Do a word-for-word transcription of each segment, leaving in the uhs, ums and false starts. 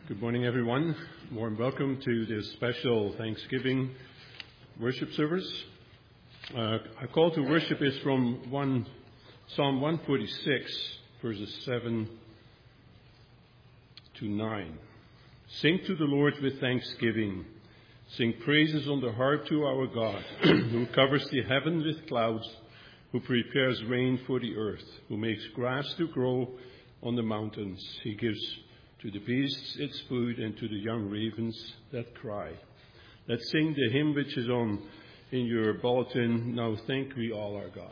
Good morning, everyone. Warm welcome to this special Thanksgiving worship service. Uh, our call to worship is from one, Psalm one forty-six, verses seven to nine. Sing to the Lord with thanksgiving. Sing praises on the harp to our God, who covers the heaven with clouds, who prepares rain for the earth, who makes grass to grow on the mountains. He gives to the beasts its food, and to the young ravens that cry. Let's sing the hymn which is on in your bulletin. Now thank we all our God.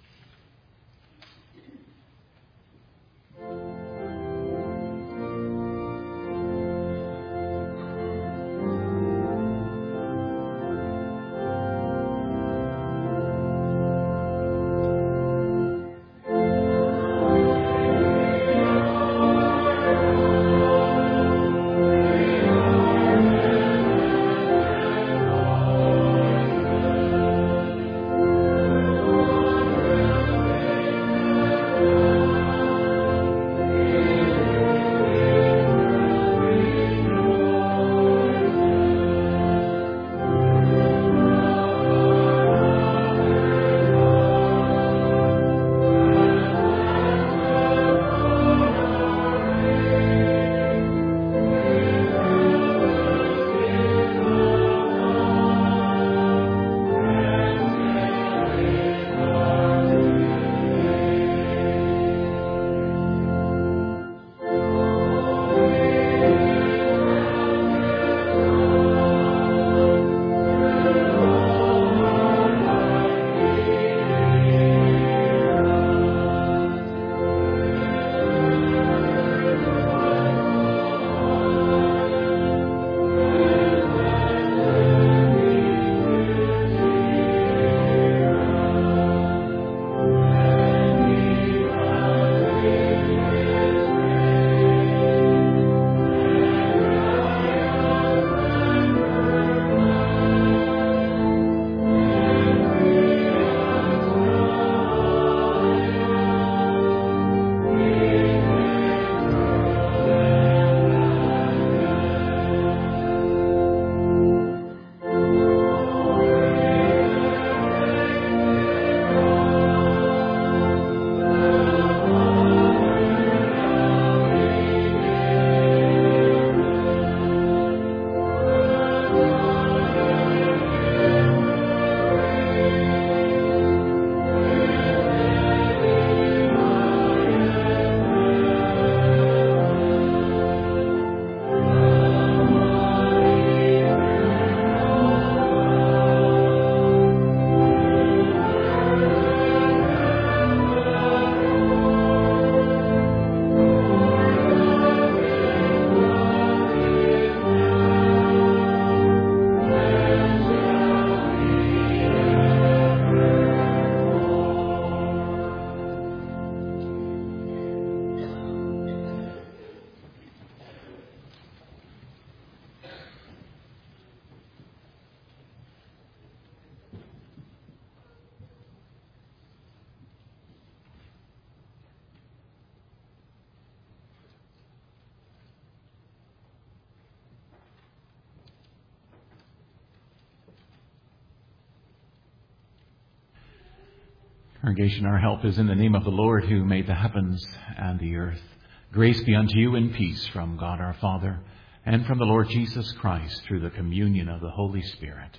Congregation, our help is in the name of the Lord who made the heavens and the earth. Grace be unto you and peace from God our Father and from the Lord Jesus Christ through the communion of the Holy Spirit.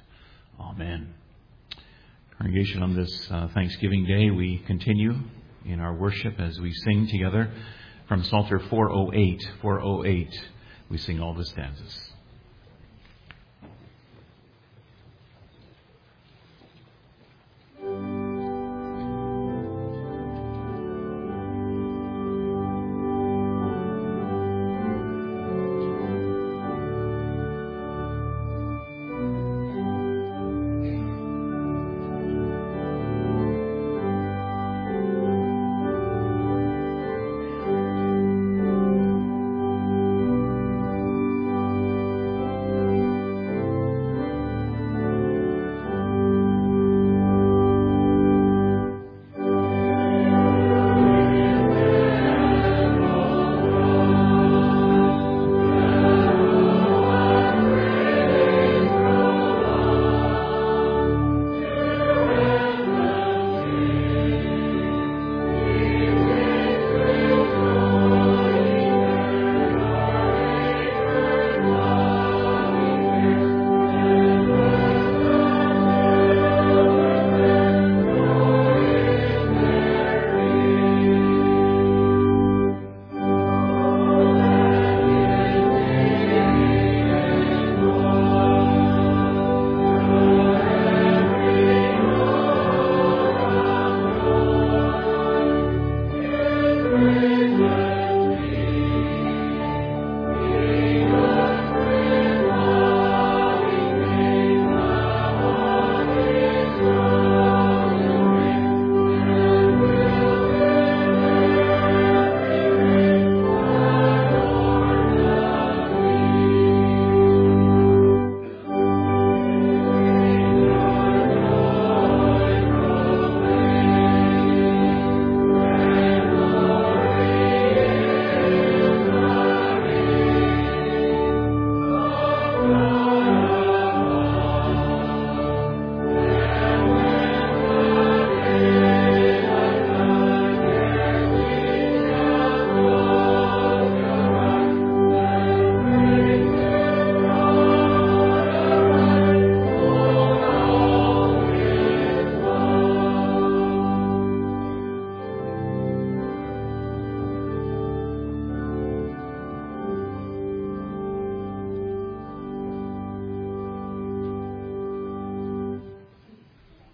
Amen. Congregation, on this uh, Thanksgiving Day, we continue in our worship as we sing together from Psalter four oh eight. four oh eight, we sing all the stanzas. Thank you.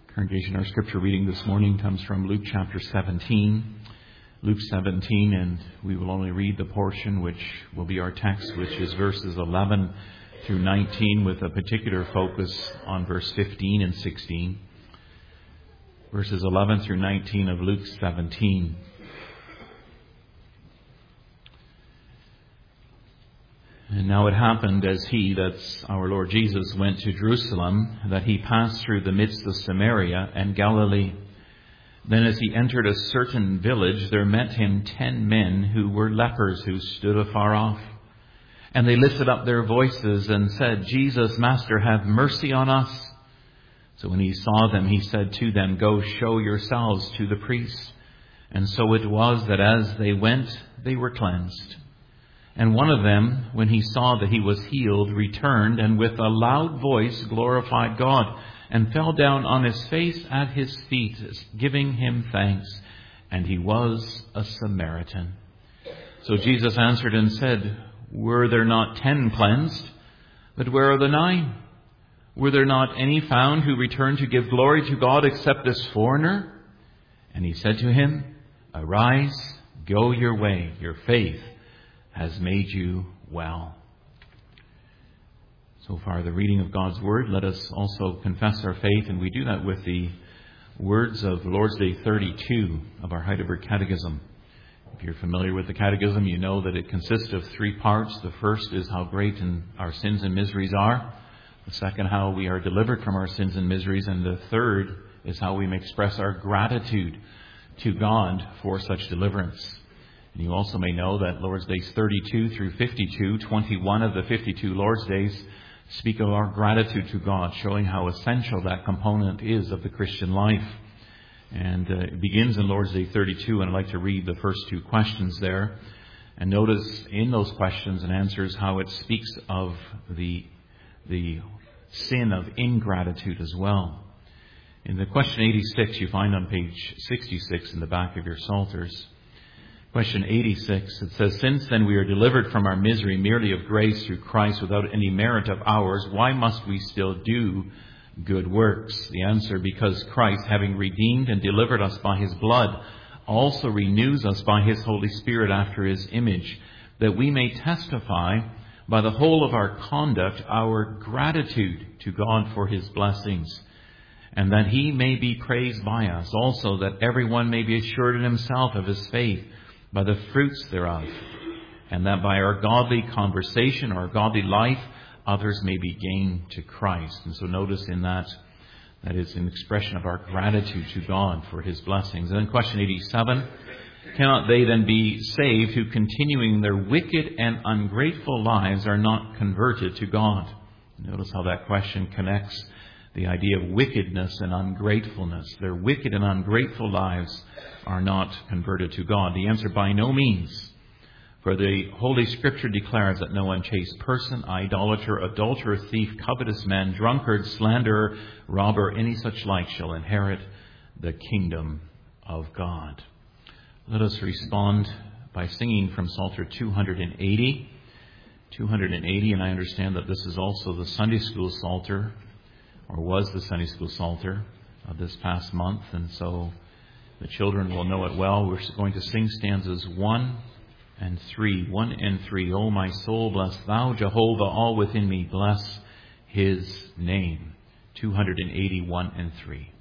Congregation, our scripture reading this morning comes from Luke chapter seventeen. Luke seventeen, and we will only read the portion which will be our text, which is verses eleven through nineteen, with a particular focus on verse fifteen and sixteen. Verses eleven through nineteen of Luke seventeen. And now it happened as he, that's our Lord Jesus, went to Jerusalem, that he passed through the midst of Samaria and Galilee. Then as he entered a certain village, there met him ten men who were lepers, who stood afar off. And they lifted up their voices and said, Jesus, Master, have mercy on us. So when he saw them, he said to them, Go show yourselves to the priests. And so it was that as they went, they were cleansed. And one of them, when he saw that he was healed, returned and with a loud voice glorified God, and fell down on his face at his feet, giving him thanks. And he was a Samaritan. So Jesus answered and said, Were there not ten cleansed? But where are the nine? Were there not any found who returned to give glory to God except this foreigner? And he said to him, Arise, go your way, your faith has made you well. So far, the reading of God's Word. Let us also confess our faith, and we do that with the words of Lord's Day thirty-two of our Heidelberg Catechism. If you're familiar with the Catechism, you know that it consists of three parts. The first is how great our sins and miseries are. The second, how we are delivered from our sins and miseries. And the third is how we may express our gratitude to God for such deliverance. And you also may know that Lord's Days thirty-two through fifty-two, twenty-one of the fifty-two Lord's Days, speak of our gratitude to God, showing how essential that component is of the Christian life. And uh, it begins in Lord's Day thirty-two, and I'd like to read the first two questions there. And notice in those questions and answers how it speaks of the, the sin of ingratitude as well. In the question eighty-six, you find on page sixty-six in the back of your Psalters, question eighty-six, it says, Since then we are delivered from our misery merely of grace through Christ without any merit of ours, why must we still do good works? The answer, because Christ, having redeemed and delivered us by his blood, also renews us by his Holy Spirit after his image, that we may testify by the whole of our conduct our gratitude to God for his blessings, and that he may be praised by us, also that everyone may be assured in himself of his faith by the fruits thereof, and that by our godly conversation, our godly life, others may be gained to Christ. And so notice in that, that is an expression of our gratitude to God for his blessings. And then question eighty-seven, cannot they then be saved who, continuing their wicked and ungrateful lives, are not converted to God? Notice how that question connects the idea of wickedness and ungratefulness. Their wicked and ungrateful lives are not converted to God. The answer, by no means. For the Holy Scripture declares that no unchaste person, idolater, adulterer, thief, covetous man, drunkard, slanderer, robber, any such like shall inherit the kingdom of God. Let us respond by singing from Psalter two hundred eighty. two hundred eighty, and I understand that this is also the Sunday School Psalter, or was the Sunday School Psalter of this past month, and so the children will know it well. We're going to sing stanzas one and three. One and three. O my soul, bless thou Jehovah, all within me, bless his name. two hundred eighty, one and three.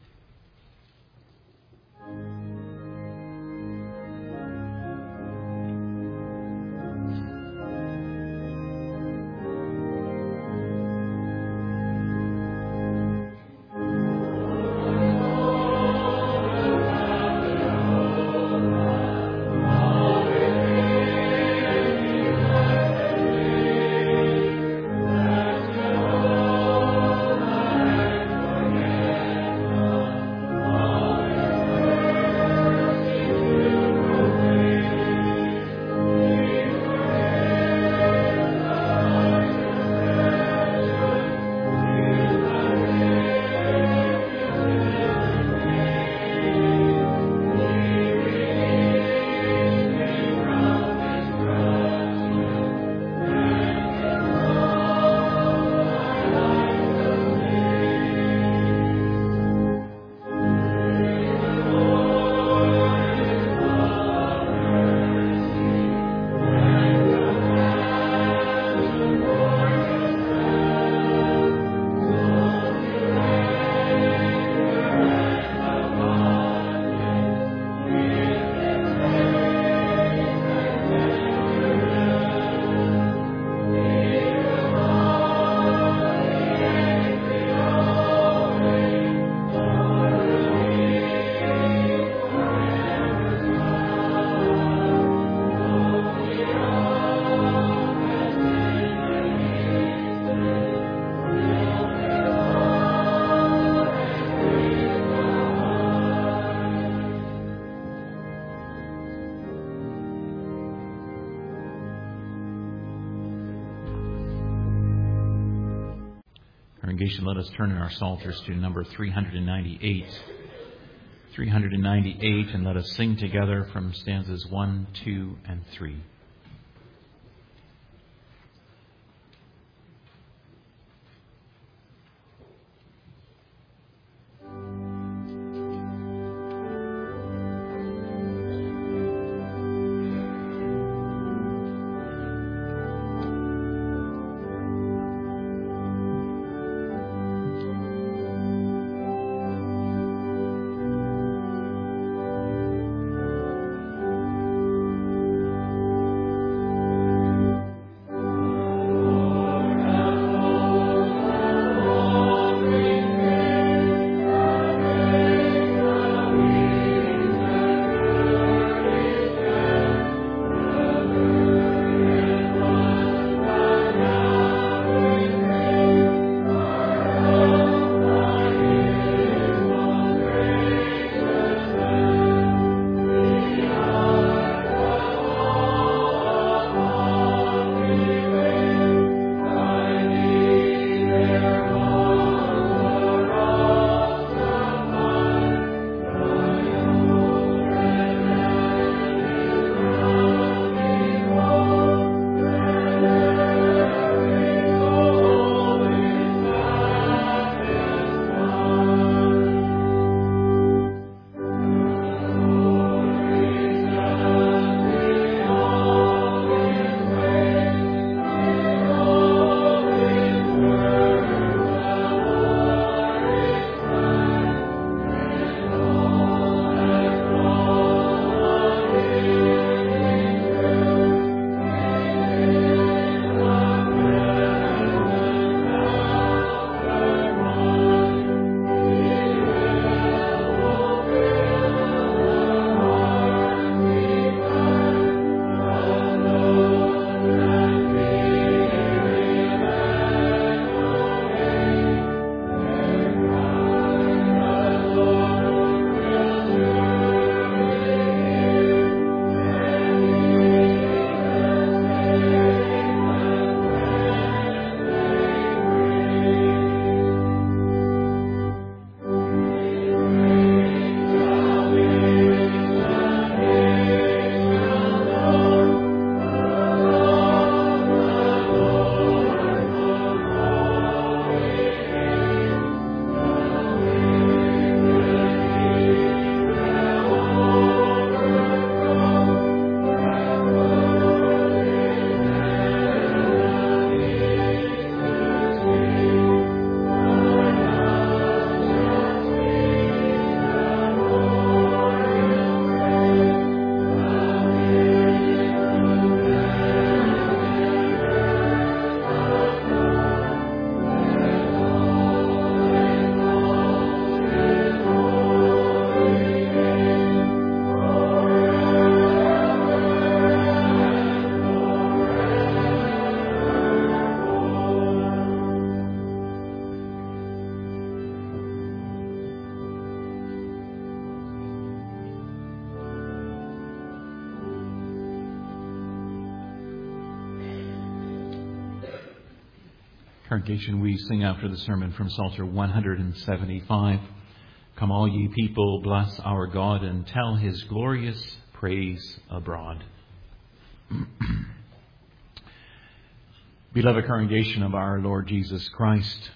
Congregation, let us turn in our psalters to number three ninety-eight. three ninety-eight, and let us sing together from stanzas one, two, and three. Congregation, we sing after the sermon from Psalter one seventy-five. Come all ye people, bless our God, and tell his glorious praise abroad. Beloved congregation of our Lord Jesus Christ,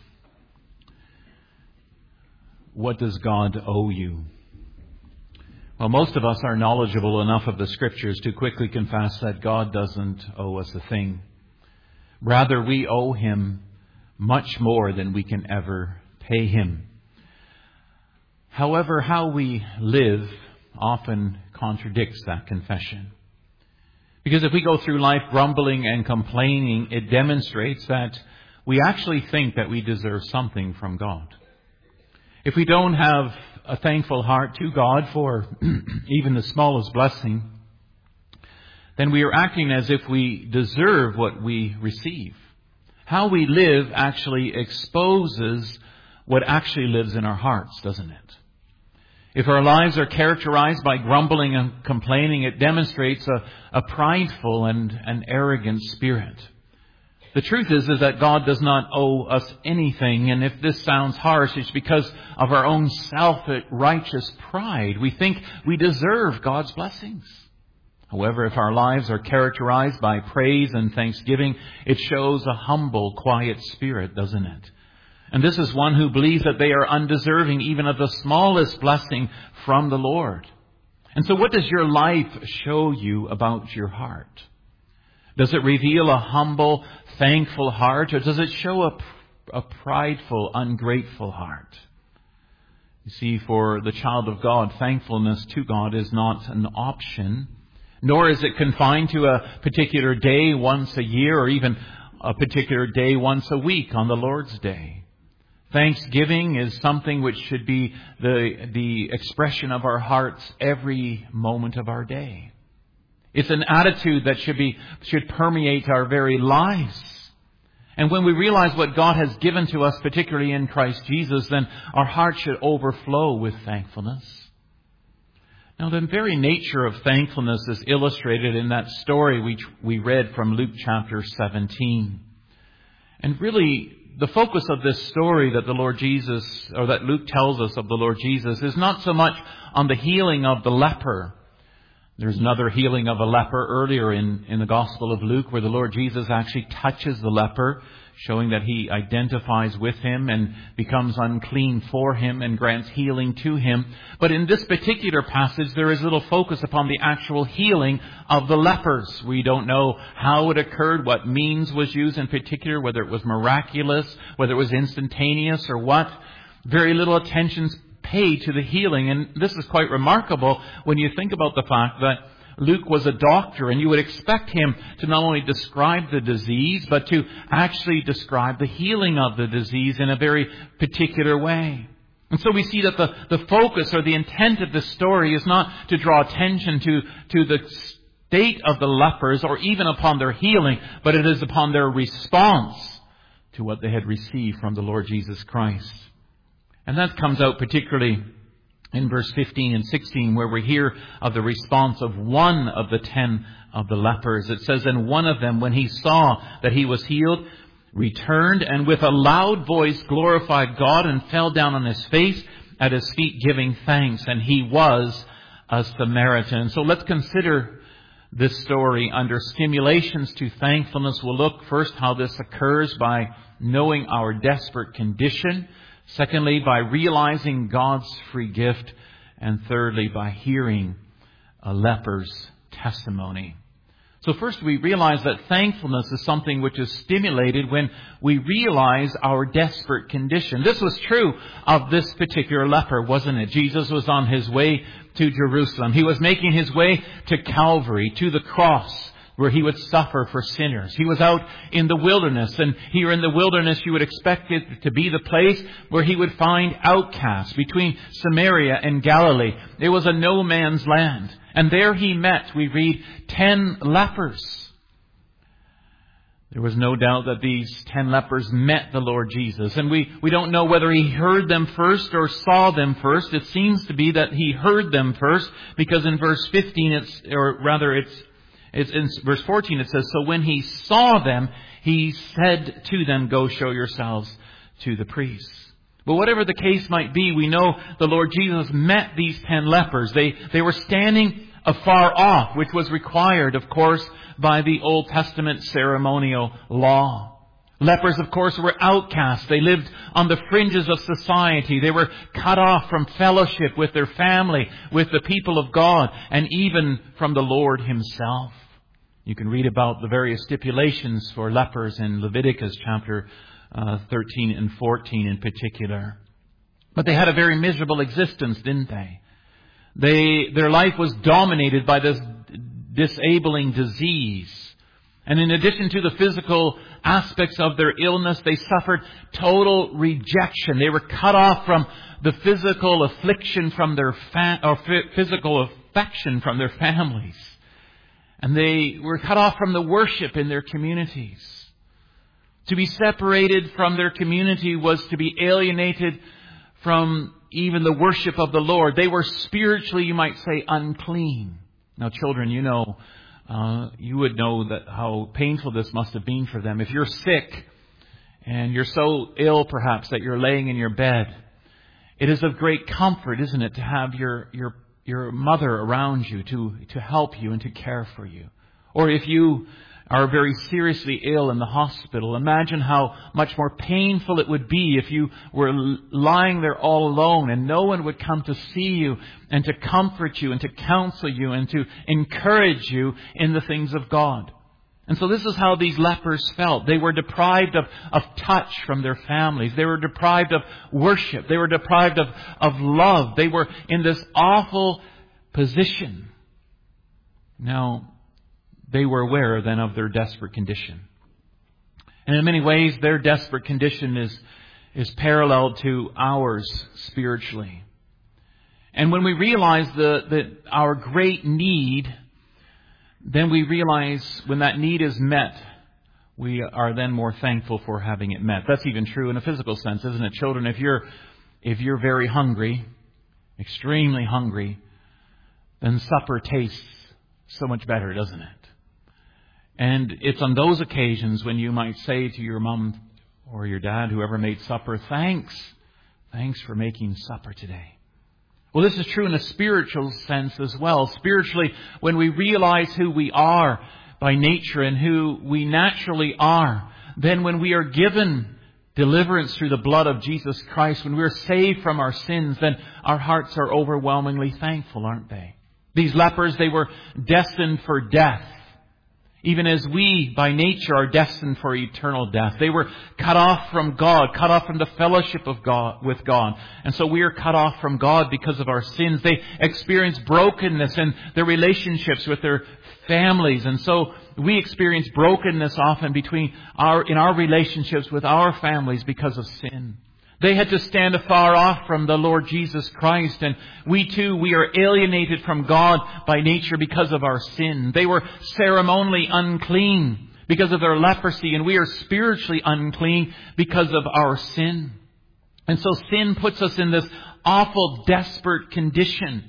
what does God owe you? Well, most of us are knowledgeable enough of the Scriptures to quickly confess that God doesn't owe us a thing. Rather, we owe him much more than we can ever pay him. However, how we live often contradicts that confession. Because if we go through life grumbling and complaining, it demonstrates that we actually think that we deserve something from God. If we don't have a thankful heart to God for even the smallest blessing, then we are acting as if we deserve what we receive. How we live actually exposes what actually lives in our hearts, doesn't it? If our lives are characterized by grumbling and complaining, it demonstrates a, a prideful and an arrogant spirit. The truth is, is that God does not owe us anything. And if this sounds harsh, it's because of our own self-righteous pride. We think we deserve God's blessings. However, if our lives are characterized by praise and thanksgiving, it shows a humble, quiet spirit, doesn't it? And this is one who believes that they are undeserving even of the smallest blessing from the Lord. And so what does your life show you about your heart? Does it reveal a humble, thankful heart, or does it show a, a prideful, ungrateful heart? You see, for the child of God, thankfulness to God is not an option, nor is it confined to a particular day once a year or even a particular day once a week on the Lord's Day. Thanksgiving is something which should be the, the expression of our hearts every moment of our day. It's an attitude that should be, should permeate our very lives. And when we realize what God has given to us, particularly in Christ Jesus, then our heart should overflow with thankfulness. Now, the very nature of thankfulness is illustrated in that story which we read from Luke chapter seventeen. And really, the focus of this story that the Lord Jesus, or that Luke tells us of the Lord Jesus, is not so much on the healing of the leper. There's another healing of a leper earlier in, in the Gospel of Luke where the Lord Jesus actually touches the leper, showing that he identifies with him and becomes unclean for him and grants healing to him. But in this particular passage, there is little focus upon the actual healing of the lepers. We don't know how it occurred, what means was used in particular, whether it was miraculous, whether it was instantaneous or what. Very little attention's paid to the healing. And this is quite remarkable when you think about the fact that Luke was a doctor, and you would expect him to not only describe the disease, but to actually describe the healing of the disease in a very particular way. And so we see that the, the focus or the intent of this story is not to draw attention to, to the state of the lepers or even upon their healing, but it is upon their response to what they had received from the Lord Jesus Christ. And that comes out particularly in verse fifteen and sixteen, where we hear of the response of one of the ten of the lepers. It says, "And one of them, when he saw that he was healed, returned and with a loud voice glorified God and fell down on his face at his feet, giving thanks. And he was a Samaritan." So let's consider this story under stimulations to thankfulness. We'll look first how this occurs by knowing our desperate condition. Secondly, by realizing God's free gift. And thirdly, by hearing a leper's testimony. So first, we realize that thankfulness is something which is stimulated when we realize our desperate condition. This was true of this particular leper, wasn't it? Jesus was on his way to Jerusalem. He was making his way to Calvary, to the cross, where he would suffer for sinners. He was out in the wilderness, and here in the wilderness you would expect it to be the place where he would find outcasts between Samaria and Galilee. It was a no man's land. And there he met, we read, ten lepers. There was no doubt that these ten lepers met the Lord Jesus. And we, we don't know whether he heard them first or saw them first. It seems to be that he heard them first, because in verse fifteen, it's, or rather it's, It's in verse fourteen, it says, "So when he saw them, he said to them, 'Go show yourselves to the priests.'" But whatever the case might be, we know the Lord Jesus met these ten lepers. They, they were standing afar off, which was required, of course, by the Old Testament ceremonial law. Lepers, of course, were outcasts. They lived on the fringes of society. They were cut off from fellowship with their family, with the people of God, and even from the Lord himself. You can read about the various stipulations for lepers in Leviticus chapter uh, thirteen and fourteen in particular. But they had a very miserable existence, didn't they? They their life was dominated by this disabling disease. And in addition to the physical aspects of their illness, they suffered total rejection. They were cut off from the physical affliction from their fa- or f- physical affection from their families. And they were cut off from the worship in their communities. To be separated from their community was to be alienated from even the worship of the Lord. They were spiritually, you might say, unclean. Now, children, you know uh, you would know that how painful this must have been for them. If you're sick and you're so ill perhaps that you're laying in your bed, it is of great comfort, isn't it, to have your your your mother around you to, to help you and to care for you. Or if you are very seriously ill in the hospital, imagine how much more painful it would be if you were lying there all alone and no one would come to see you and to comfort you and to counsel you and to encourage you in the things of God. And so this is how these lepers felt. They were deprived of, of touch from their families. They were deprived of worship. They were deprived of, of love. They were in this awful position. Now, they were aware then of their desperate condition. And in many ways, their desperate condition is, is parallel to ours spiritually. And when we realize the, that our great need, then we realize when that need is met, we are then more thankful for having it met. That's even true in a physical sense, isn't it, children? If you're, if you're very hungry, extremely hungry, then supper tastes so much better, doesn't it? And it's on those occasions when you might say to your mom or your dad, whoever made supper, thanks, thanks for making supper today. Well, this is true in a spiritual sense as well. Spiritually, when we realize who we are by nature and who we naturally are, then when we are given deliverance through the blood of Jesus Christ, when we are saved from our sins, then our hearts are overwhelmingly thankful, aren't they? These lepers, they were destined for death. Even as we, by nature, are destined for eternal death. They were cut off from God, cut off from the fellowship of God, with God. And so we are cut off from God because of our sins. They experience brokenness in their relationships with their families. And so we experience brokenness often between our, in our relationships with our families because of sin. They had to stand afar off from the Lord Jesus Christ. And we too, we are alienated from God by nature because of our sin. They were ceremonially unclean because of their leprosy. And we are spiritually unclean because of our sin. And so sin puts us in this awful, desperate condition.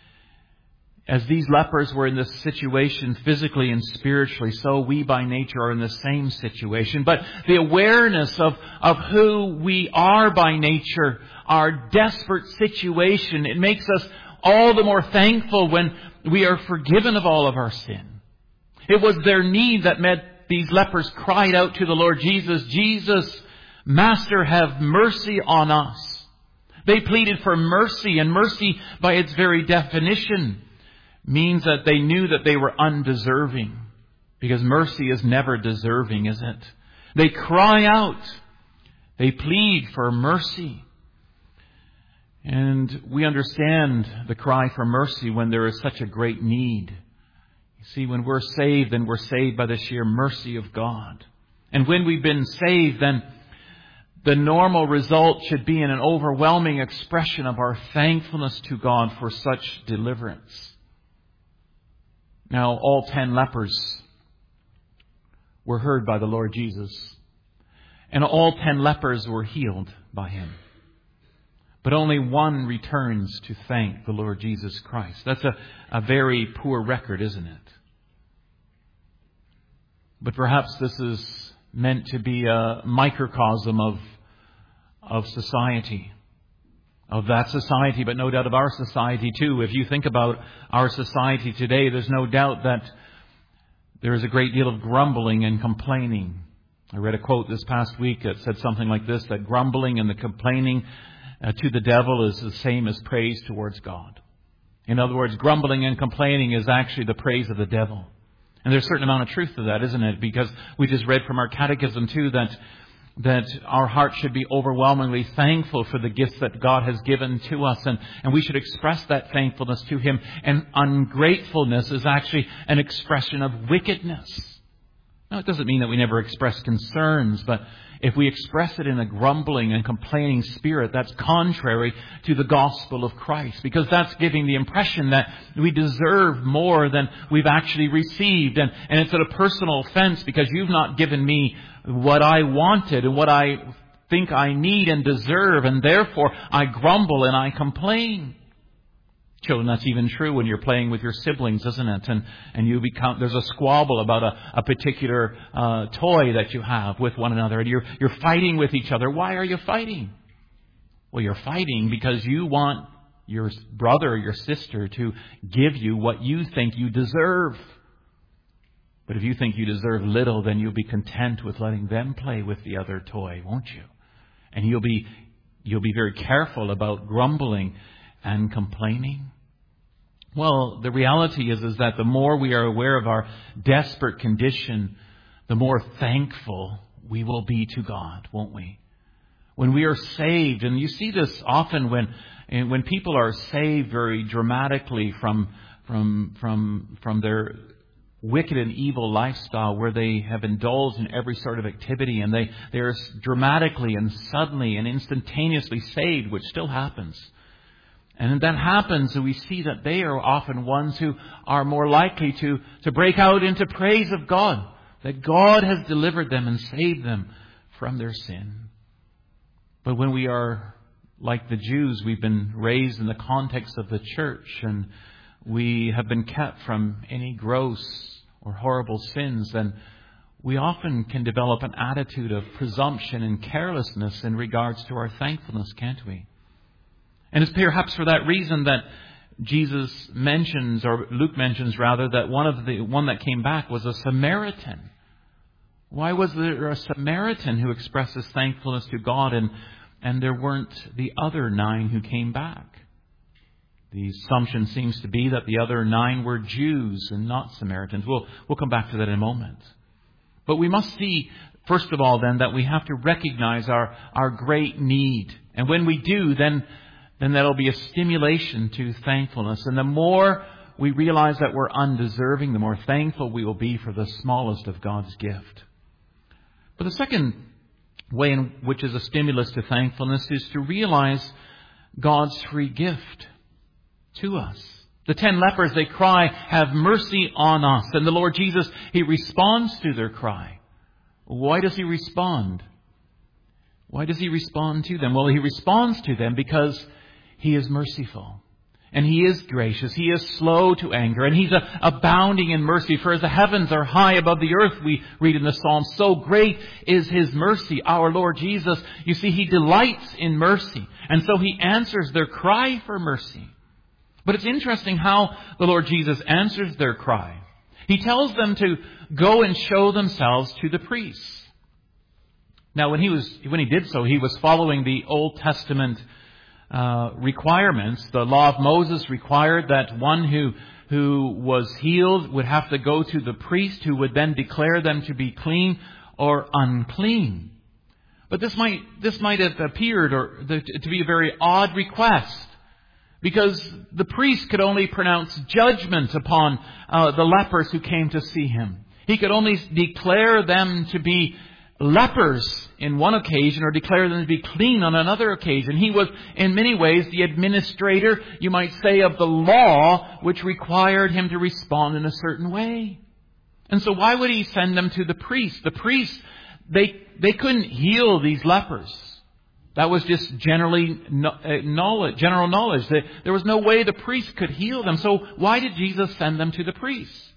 As these lepers were in this situation physically and spiritually, so we by nature are in the same situation. But the awareness of, of who we are by nature, our desperate situation, it makes us all the more thankful when we are forgiven of all of our sin. It was their need that made these lepers cried out to the Lord Jesus, Jesus, Master, have mercy on us. They pleaded for mercy, and mercy by its very definition means that they knew that they were undeserving. Because mercy is never deserving, is it? They cry out. They plead for mercy. And we understand the cry for mercy when there is such a great need. You see, when we're saved, then we're saved by the sheer mercy of God. And when we've been saved, then the normal result should be in an overwhelming expression of our thankfulness to God for such deliverance. Now, all ten lepers were heard by the Lord Jesus. And all ten lepers were healed by Him. But only one returns to thank the Lord Jesus Christ. That's a, a very poor record, isn't it? But perhaps this is meant to be a microcosm of, of society. Of that society, but no doubt of our society too. If you think about our society today, there's no doubt that there is a great deal of grumbling and complaining. I read a quote this past week that said something like this, that grumbling and the complaining uh, to the devil is the same as praise towards God. In other words, grumbling and complaining is actually the praise of the devil. And there's a certain amount of truth to that, isn't it? Because we just read from our catechism too that that our heart should be overwhelmingly thankful for the gifts that God has given to us. And, and we should express that thankfulness to Him. And ungratefulness is actually an expression of wickedness. Now, it doesn't mean that we never express concerns, but if we express it in a grumbling and complaining spirit, that's contrary to the gospel of Christ. Because that's giving the impression that we deserve more than we've actually received. And, and it's a personal offense because you've not given me what I wanted and what I think I need and deserve, and therefore I grumble and I complain. Children, that's even true when you're playing with your siblings, isn't it? And and you become there's a squabble about a, a particular uh, toy that you have with one another, and you're you're fighting with each other. Why are you fighting? Well, you're fighting because you want your brother or your sister to give you what you think you deserve. But if you think you deserve little, then you'll be content with letting them play with the other toy, won't you? And you'll be you'll be very careful about grumbling and complaining. Well, the reality is, is that the more we are aware of our desperate condition, the more thankful we will be to God, won't we? When we are saved, and you see this often when when people are saved very dramatically from from from from their wicked and evil lifestyle where they have indulged in every sort of activity, and they, they are dramatically and suddenly and instantaneously saved, which still happens. And that happens, and we see that they are often ones who are more likely to, to break out into praise of God, that God has delivered them and saved them from their sin. But when we are like the Jews, we've been raised in the context of the church, and we have been kept from any gross or horrible sins, then we often can develop an attitude of presumption and carelessness in regards to our thankfulness, can't we? And it's perhaps for that reason that Jesus mentions, or Luke mentions rather, that one of the one that came back was a Samaritan. Why was there a Samaritan who expressed his thankfulness to God, and and there weren't the other nine who came back? The assumption seems to be that the other nine were Jews and not Samaritans. We'll, we'll come back to that in a moment. But we must see, first of all, then, that we have to recognize our, our great need. And when we do, then, then that'll be a stimulation to thankfulness. And the more we realize that we're undeserving, the more thankful we will be for the smallest of God's gift. But the second way in which is a stimulus to thankfulness is to realize God's free gift to us. The ten lepers, they cry, "Have mercy on us." And the Lord Jesus, He responds to their cry. Why does He respond? Why does He respond to them? Well, He responds to them because He is merciful. And He is gracious. He is slow to anger. And He's a, abounding in mercy. For as the heavens are high above the earth, we read in the Psalm, so great is His mercy. Our Lord Jesus, you see, He delights in mercy. And so He answers their cry for mercy. But it's interesting how the Lord Jesus answers their cry. He tells them to go and show themselves to the priests. Now, when he was when he did so, he was following the Old Testament uh, requirements. The law of Moses required that one who who was healed would have to go to the priest, who would then declare them to be clean or unclean. But this might this might have appeared or to be a very odd request, because the priest could only pronounce judgment upon uh, the lepers who came to see him. He could only declare them to be lepers in one occasion, or declare them to be clean on another occasion. He was, in many ways, the administrator, you might say, of the law, which required him to respond in a certain way. And so why would he send them to the priest? The priests, they, they couldn't heal these lepers. That was just generally knowledge, general knowledge. There was no way the priest could heal them. So why did Jesus send them to the priests?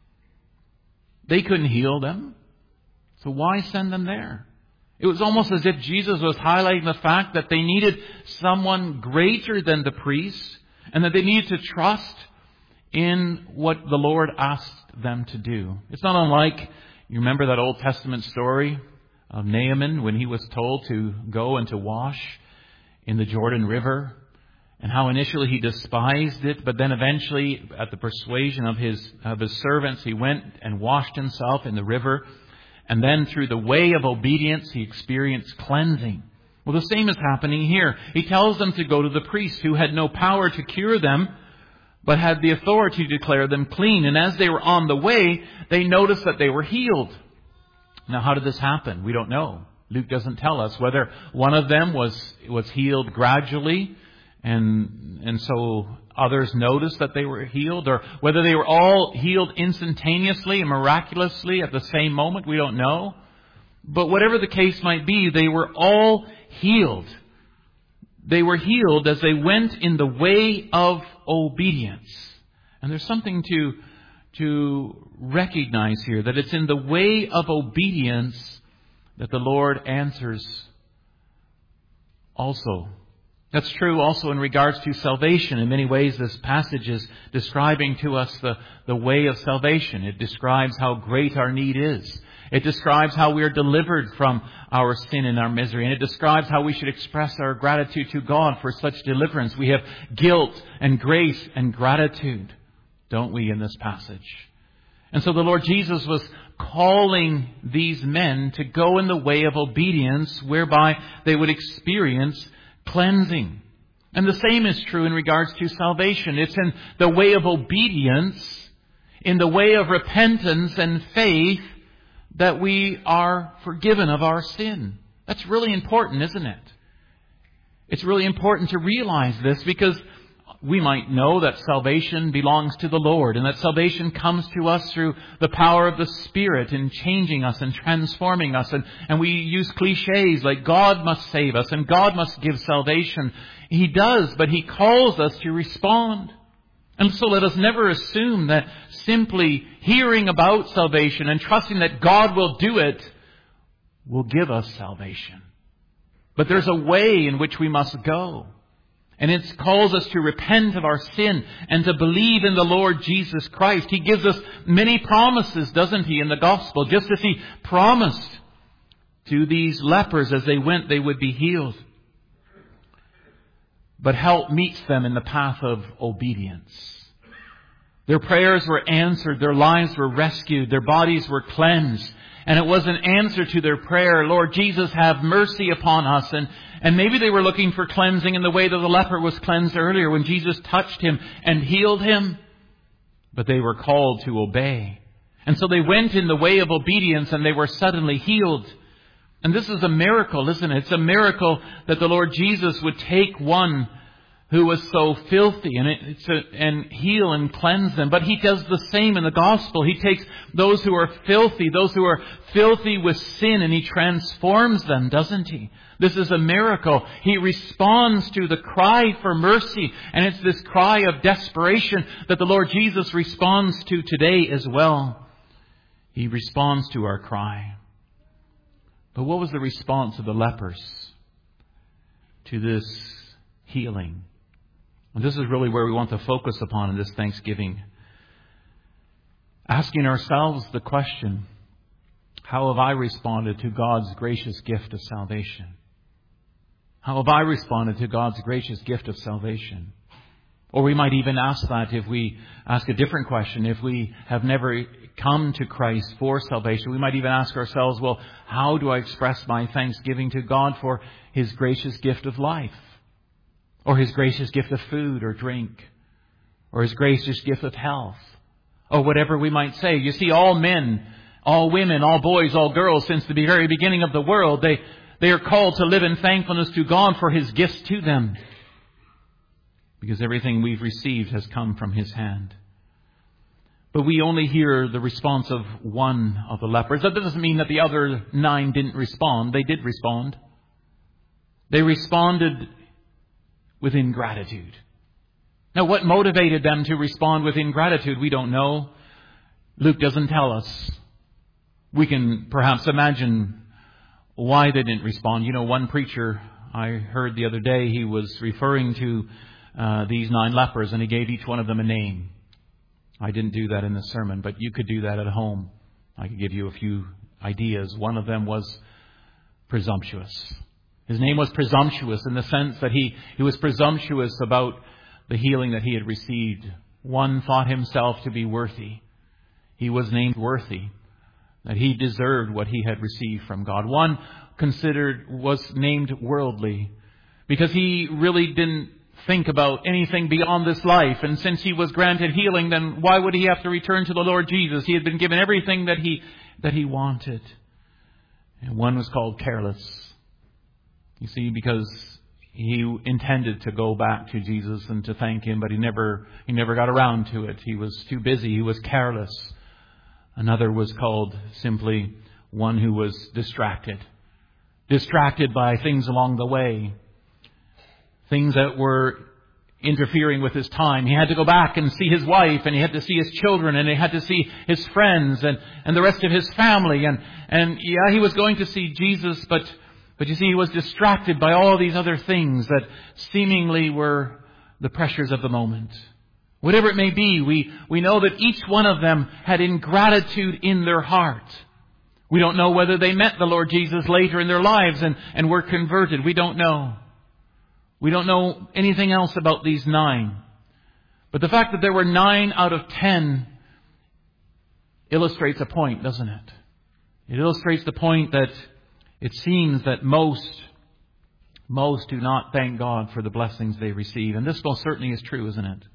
They couldn't heal them. So why send them there? It was almost as if Jesus was highlighting the fact that they needed someone greater than the priests, and that they needed to trust in what the Lord asked them to do. It's not unlike, you remember that Old Testament story of Naaman when he was told to go and to wash in the Jordan River, and how initially he despised it, but then eventually, at the persuasion of his of his servants, he went and washed himself in the river, and then through the way of obedience he experienced cleansing. Well, the same is happening here. He tells them to go to the priest, who had no power to cure them, but had the authority to declare them clean. And as they were on the way, they noticed that they were healed. Now, how did this happen? We don't know. Luke doesn't tell us whether one of them was was healed gradually, and and so others noticed that they were healed, or whether they were all healed instantaneously and miraculously at the same moment. We don't know. But whatever the case might be, they were all healed. they were healed as they went in the way of obedience. And there's something to, to recognize here, that it's in the way of obedience that the Lord answers also. That's true also in regards to salvation. In many ways, this passage is describing to us the, the way of salvation. It describes how great our need is. It describes how we are delivered from our sin and our misery. And it describes how we should express our gratitude to God for such deliverance. We have guilt and grace and gratitude, don't we, in this passage? And so the Lord Jesus was calling these men to go in the way of obedience, whereby they would experience cleansing. And the same is true in regards to salvation. It's in the way of obedience, in the way of repentance and faith, that we are forgiven of our sin. That's really important, isn't it? It's really important to realize this, because we might know that salvation belongs to the Lord, and that salvation comes to us through the power of the Spirit in changing us and transforming us. And, and we use cliches like God must save us and God must give salvation. He does, but He calls us to respond. And so let us never assume that simply hearing about salvation and trusting that God will do it will give us salvation. But there's a way in which we must go. And it calls us to repent of our sin and to believe in the Lord Jesus Christ. He gives us many promises, doesn't He, in the gospel? Just as He promised to these lepers as they went, they would be healed. But help meets them in the path of obedience. Their prayers were answered. Their lives were rescued. Their bodies were cleansed. And it was an answer to their prayer, Lord Jesus, have mercy upon us. And, and maybe they were looking for cleansing in the way that the leper was cleansed earlier when Jesus touched him and healed him. But they were called to obey. And so they went in the way of obedience and they were suddenly healed. And this is a miracle, isn't it? It's a miracle that the Lord Jesus would take one who was so filthy and, it's a, and heal and cleanse them. But He does the same in the gospel. He takes those who are filthy, those who are filthy with sin, and He transforms them, doesn't He? This is a miracle. He responds to the cry for mercy. And it's this cry of desperation that the Lord Jesus responds to today as well. He responds to our cry. But what was the response of the lepers to this healing? And this is really where we want to focus upon in this Thanksgiving. Asking ourselves the question, how have I responded to God's gracious gift of salvation? How have I responded to God's gracious gift of salvation? Or we might even ask that if we ask a different question, if we have never come to Christ for salvation. We might even ask ourselves, well, how do I express my thanksgiving to God for His gracious gift of life? Or His gracious gift of food or drink, or His gracious gift of health, or whatever we might say. You see, all men, all women, all boys, all girls, since the very beginning of the world, they, they are called to live in thankfulness to God for His gifts to them. Because everything we've received has come from His hand. But we only hear the response of one of the lepers. That doesn't mean that the other nine didn't respond. They did respond. They responded with ingratitude. Now, what motivated them to respond with ingratitude, we don't know. Luke doesn't tell us. We can perhaps imagine why they didn't respond. You know, one preacher I heard the other day, he was referring to uh, these nine lepers, and he gave each one of them a name. I didn't do that in the sermon, but you could do that at home. I could give you a few ideas. One of them was presumptuous. His name was presumptuous in the sense that he, he was presumptuous about the healing that he had received. One thought himself to be worthy. He was named worthy, that he deserved what he had received from God. One considered was named worldly because he really didn't think about anything beyond this life. And since he was granted healing, then why would he have to return to the Lord Jesus? He had been given everything that he that he wanted. And one was called careless. You see, because he intended to go back to Jesus and to thank Him, but he never he never got around to it. He was too busy. He was careless. Another was called simply one who was distracted. Distracted by things along the way. things that were interfering with his time. He had to go back and see his wife, and he had to see his children, and he had to see his friends and, and the rest of his family. And, and yeah, he was going to see Jesus, but, but you see, he was distracted by all these other things that seemingly were the pressures of the moment. Whatever it may be, we, we know that each one of them had ingratitude in their heart. We don't know whether they met the Lord Jesus later in their lives and, and were converted. We don't know. We don't know anything else about these nine. But the fact that there were nine out of ten illustrates a point, doesn't it? It illustrates the point that it seems that most, most do not thank God for the blessings they receive. And this most certainly is true, isn't it?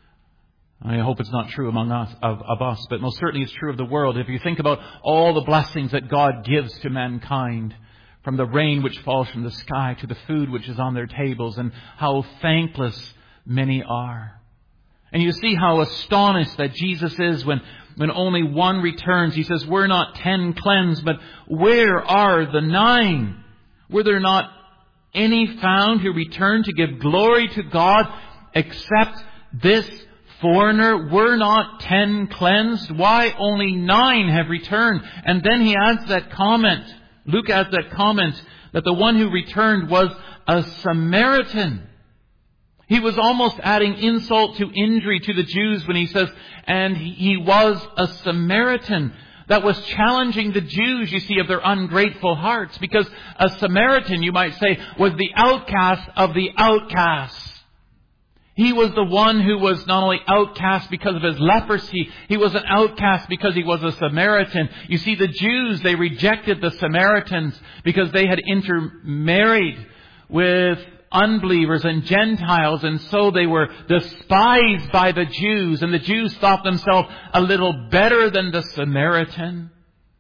I hope it's not true among us, of, of us, but most certainly it's true of the world. If you think about all the blessings that God gives to mankind, from the rain which falls from the sky to the food which is on their tables, and how thankless many are. And you see how astonished that Jesus is when, when only one returns. He says, we're not ten cleansed, but where are the nine? Were there not any found who returned to give glory to God except this foreigner? Were not ten cleansed? Why only nine have returned? And then he adds that comment. Luke adds that comment that the one who returned was a Samaritan. He was almost adding insult to injury to the Jews when he says, and he was a Samaritan. That was challenging the Jews, you see, of their ungrateful hearts. Because a Samaritan, you might say, was the outcast of the outcasts. He was the one who was not only outcast because of his leprosy, he was an outcast because he was a Samaritan. You see, the Jews, they rejected the Samaritans because they had intermarried with unbelievers and Gentiles, and so they were despised by the Jews, and the Jews thought themselves a little better than the Samaritan.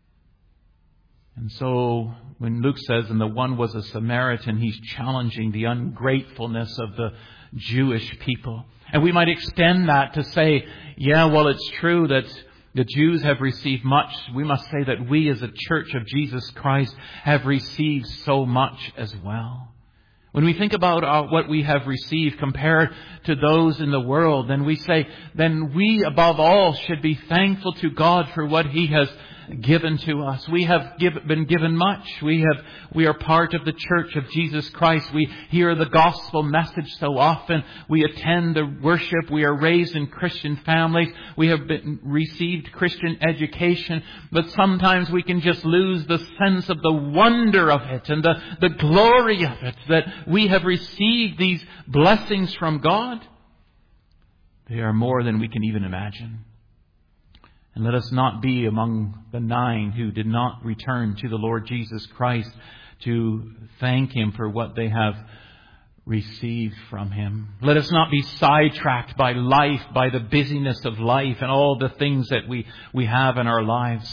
And so when Luke says, and the one was a Samaritan, he's challenging the ungratefulness of the Jewish people. And we might extend that to say, yeah, well, it's true that the Jews have received much. We must say that we as a church of Jesus Christ have received so much as well. When we think about our, what we have received compared to those in the world, then we say, then we above all should be thankful to God for what He has given to us. We have give, been given much. We have, we are part of the church of Jesus Christ. We hear the gospel message so often. We attend the worship. We are raised in Christian families. We have been, received Christian education. But sometimes we can just lose the sense of the wonder of it and the, the glory of it, that we have received these blessings from God. They are more than we can even imagine. And let us not be among the nine who did not return to the Lord Jesus Christ to thank Him for what they have received from Him. Let us not be sidetracked by life, by the busyness of life and all the things that we, we have in our lives.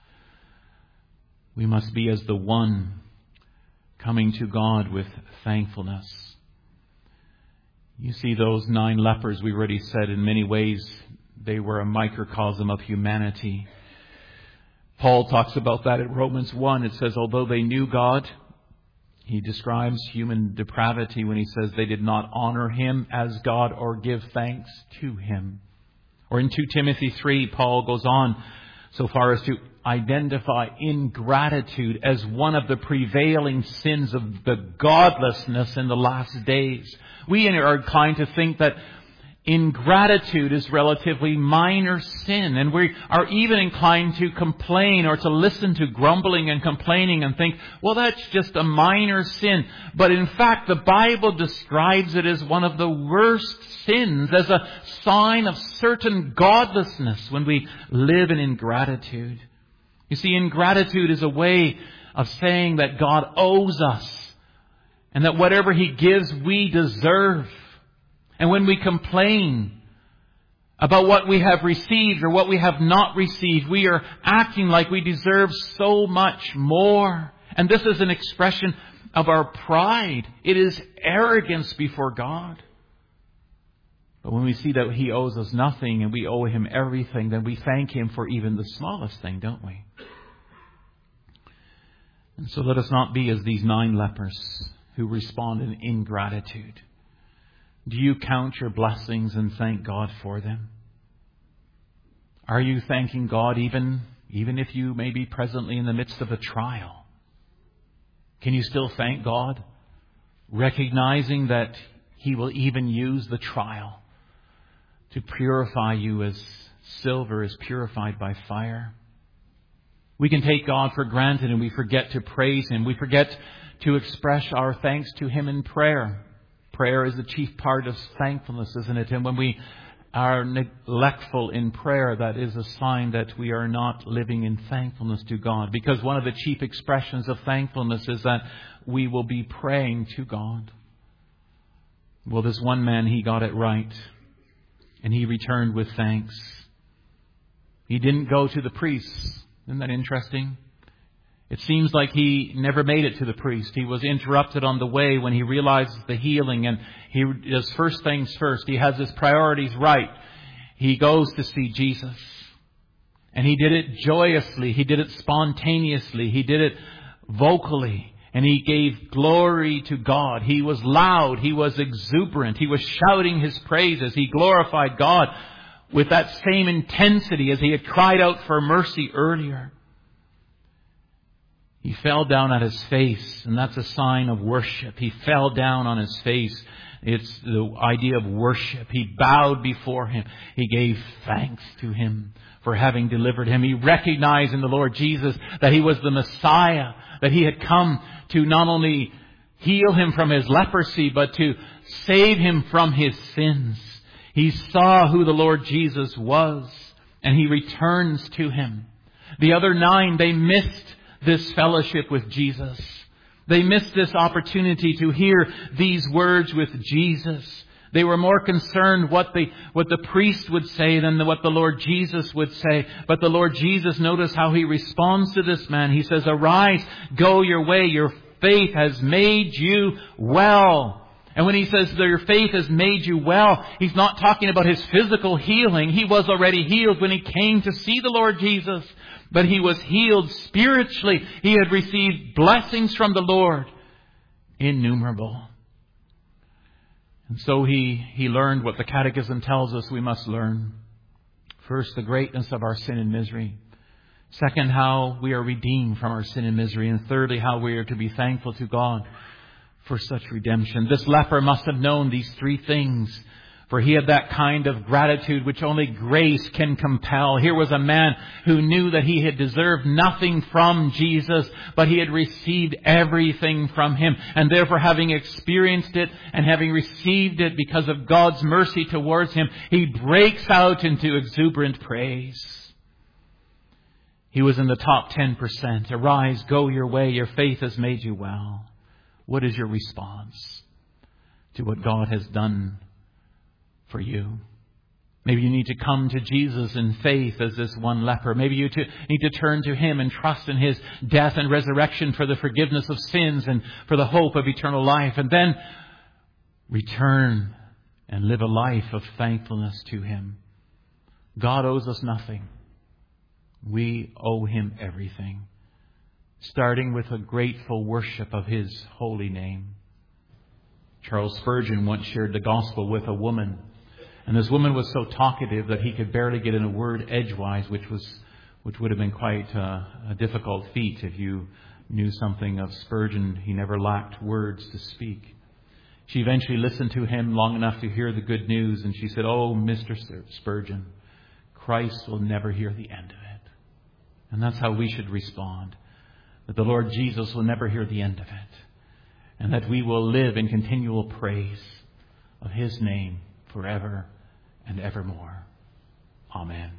We must be as the one coming to God with thankfulness. You see, those nine lepers, we already said, in many ways, they were a microcosm of humanity. Paul talks about that in Romans one. It says, although they knew God, he describes human depravity when he says they did not honor Him as God or give thanks to Him. Or in Second Timothy three, Paul goes on so far as to identify ingratitude as one of the prevailing sins of the godlessness in the last days. We are inclined to think that ingratitude is relatively minor sin, and we are even inclined to complain or to listen to grumbling and complaining and think, well, that's just a minor sin. But in fact, the Bible describes it as one of the worst sins, as a sign of certain godlessness when we live in ingratitude. You see, ingratitude is a way of saying that God owes us and that whatever He gives, we deserve. And when we complain about what we have received or what we have not received, we are acting like we deserve so much more. And this is an expression of our pride. It is arrogance before God. But when we see that He owes us nothing and we owe Him everything, then we thank Him for even the smallest thing, don't we? And so let us not be as these nine lepers who respond in ingratitude. Do you count your blessings and thank God for them? Are you thanking God even, even if you may be presently in the midst of a trial? Can you still thank God, recognizing that He will even use the trial to purify you as silver is purified by fire? We can take God for granted and we forget to praise Him. We forget to express our thanks to Him in prayer. Prayer is the chief part of thankfulness, isn't it? And when we are neglectful in prayer, that is a sign that we are not living in thankfulness to God. Because one of the chief expressions of thankfulness is that we will be praying to God. Well, this one man, he got it right. And he returned with thanks. He didn't go to the priests. Isn't that interesting? It seems like he never made it to the priest. He was interrupted on the way when he realizes the healing, and he does first things first. He has his priorities right. He goes to see Jesus. And he did it joyously. He did it spontaneously. He did it vocally. And he gave glory to God. He was loud. He was exuberant. He was shouting His praises. He glorified God with that same intensity as he had cried out for mercy earlier. He fell down at his face, and that's a sign of worship. He fell down on his face. It's the idea of worship. He bowed before Him. He gave thanks to Him for having delivered him. He recognized in the Lord Jesus that He was the Messiah, that He had come to not only heal him from his leprosy, but to save him from his sins. He saw who the Lord Jesus was, and he returns to Him. The other nine, they missed this fellowship with Jesus. They missed this opportunity to hear these words with Jesus. They were more concerned what the, what the priest would say than what the Lord Jesus would say. But the Lord Jesus, notice how He responds to this man. He says, "Arise, go your way. Your faith has made you well." And when He says that your faith has made you well, He's not talking about his physical healing. He was already healed when he came to see the Lord Jesus. But he was healed spiritually. He had received blessings from the Lord, innumerable. And so he, he learned what the Catechism tells us we must learn. First, the greatness of our sin and misery. Second, how we are redeemed from our sin and misery. And thirdly, how we are to be thankful to God for such redemption. This leper must have known these three things, for he had that kind of gratitude which only grace can compel. Here was a man who knew that he had deserved nothing from Jesus, but he had received everything from Him. And therefore, having experienced it and having received it because of God's mercy towards him, he breaks out into exuberant praise. He was in the top ten percent. Arise, go your way. Your faith has made you well. What is your response to what God has done for you? Maybe you need to come to Jesus in faith as this one leper. Maybe you need to turn to Him and trust in His death and resurrection for the forgiveness of sins and for the hope of eternal life. And then return and live a life of thankfulness to Him. God owes us nothing. We owe Him everything. Starting with a grateful worship of His holy name. Charles Spurgeon once shared the gospel with a woman. And this woman was so talkative that he could barely get in a word edgewise, which was, which would have been quite a, a difficult feat if you knew something of Spurgeon. He never lacked words to speak. She eventually listened to him long enough to hear the good news, and she said, "Oh, Mister Spurgeon, Christ will never hear the end of it." And that's how we should respond. That the Lord Jesus will never hear the end of it. And that we will live in continual praise of His name forever and evermore. Amen.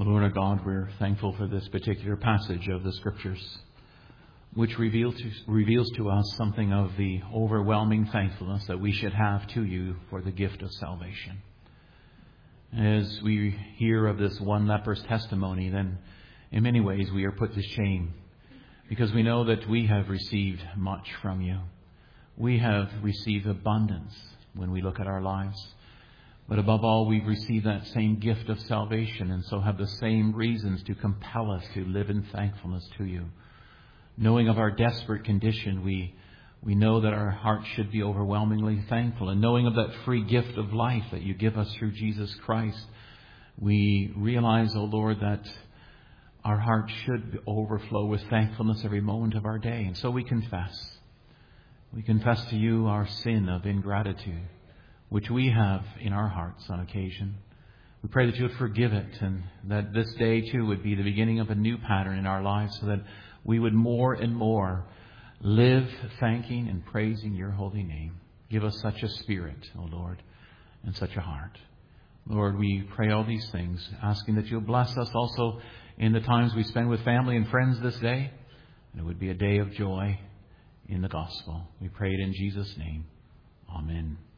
Oh, Lord our God, we're thankful for this particular passage of the Scriptures, which reveal to, reveals to us something of the overwhelming thankfulness that we should have to you for the gift of salvation. As we hear of this one leper's testimony, then in many ways we are put to shame, because we know that we have received much from you. We have received abundance when we look at our lives. But above all, we've received that same gift of salvation, and so have the same reasons to compel us to live in thankfulness to you. Knowing of our desperate condition, we we know that our hearts should be overwhelmingly thankful. And knowing of that free gift of life that you give us through Jesus Christ, we realize, O Lord, that our hearts should overflow with thankfulness every moment of our day. And so we confess. We confess to you our sin of ingratitude, which we have in our hearts on occasion. We pray that you would forgive it, and that this day too would be the beginning of a new pattern in our lives, so that we would more and more live thanking and praising your holy name. Give us such a spirit, O Lord, and such a heart. Lord, we pray all these things, asking that you'll bless us also in the times we spend with family and friends this day, and it would be a day of joy in the gospel. We pray it in Jesus' name. Amen.